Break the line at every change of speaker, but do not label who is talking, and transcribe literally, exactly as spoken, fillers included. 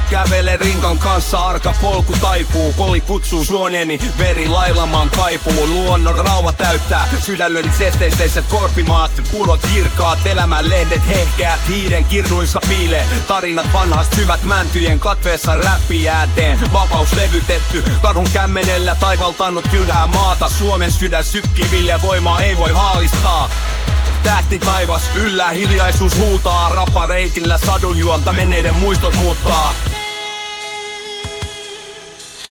Kävelen rinkan kanssa, arka polku taipuu. Koli kutsuu suoneni, veri lailamaan kaipuu. Luonnon rauha täyttää sydänlyönnit esteisteiset korpimaat. Pulot jirkaat, elämän lehdet hehkeät. Hiiren kirnuissa piilee tarinat vanhast syvät mäntyjen katveessa räppi ääteen. Vapaus levytetty kadun kämmenellä, taivaltannut kylhää maata. Suomen sydän sykkiville voimaa ei voi haalistaa. Tähti taivas yllä, hiljaisuus huutaa. Rappareitillä sadunjuonta menneiden muistot muuttaa.